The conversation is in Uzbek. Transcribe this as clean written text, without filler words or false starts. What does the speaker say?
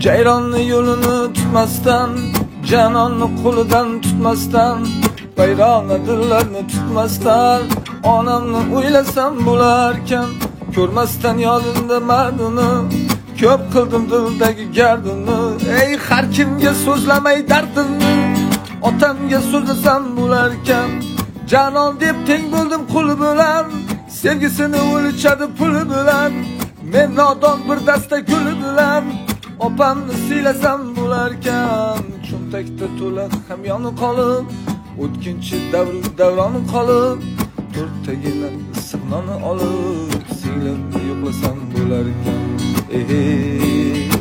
Jayronni yo'lini tutmasdan, janonni qo'lidan tutmasdan, bayrog'ni dillarni tutmasdan, onamni o'ylasam bo'larkan, ko'rmasdan yodimda mardini, ko'p qildim dildagi gardini. Ey har kimga so'zlamay dardimni, otamga so'zlasam bo'larkan, janon deb teng bo'ldim quli bilan, sevgisini o'lchadi puli bilan, men nodon bir dasta guli bilan, opamni siylasam bo'larkan, cho'ntakda to'la hamyoni qolib, o'tkinchi davroni qolib, to'rttagina issiq nonni olib, siylab yo'qlasam bo'larkan.